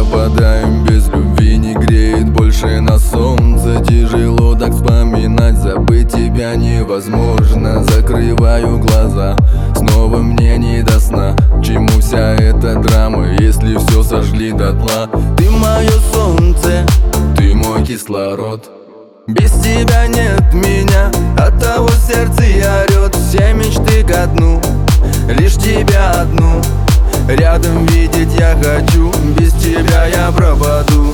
пропадаем без любви, не греет больше на солнце. Тяжело так вспоминать, забыть тебя невозможно. Закрываю глаза, снова мне не до сна. К чему вся эта драма, если все сожгли дотла? Ты мое солнце, ты мой кислород. Без тебя нет меня, оттого сердце и орет. Все мечты ко дну, лишь тебя одну рядом видеть я хочу. Без тебя я пропаду.